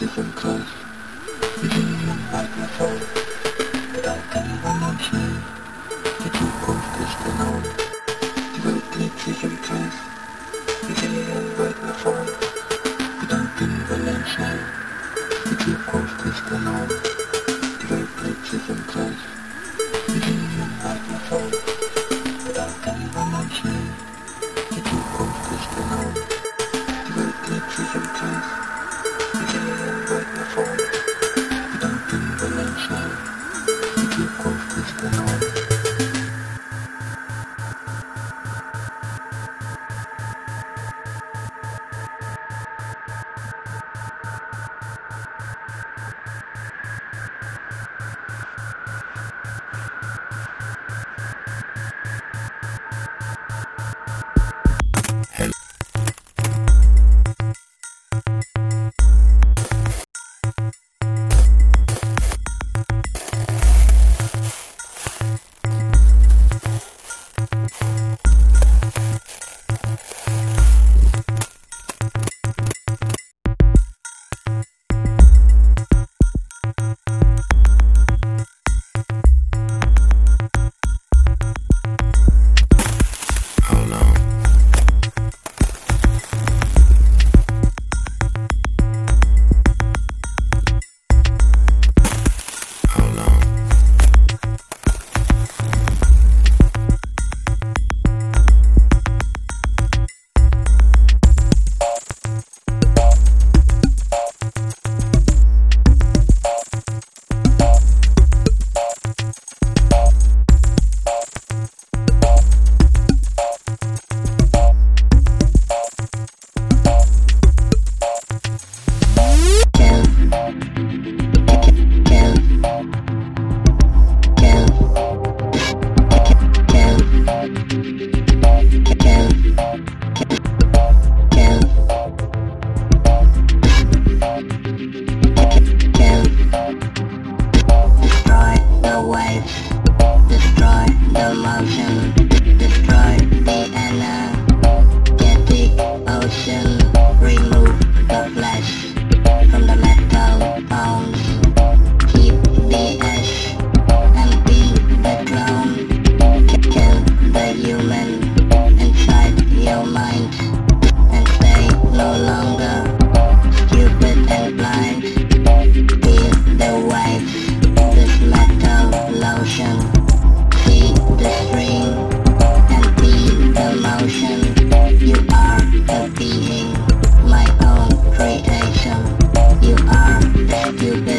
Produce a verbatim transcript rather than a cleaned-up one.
different clothes. You didn't even like my phone. Without anyone on scene. The two posters alone. You wrote glitches and clothes. You didn't even like my phone. Without anyone name. The two posters alone. You wrote glitches and clothes. You didn't even like my phone. Without anyone on scene. The two posters alone. You wrote glitches and clothes. You didn't even like my phone. Without anyone name. The two posters alone. You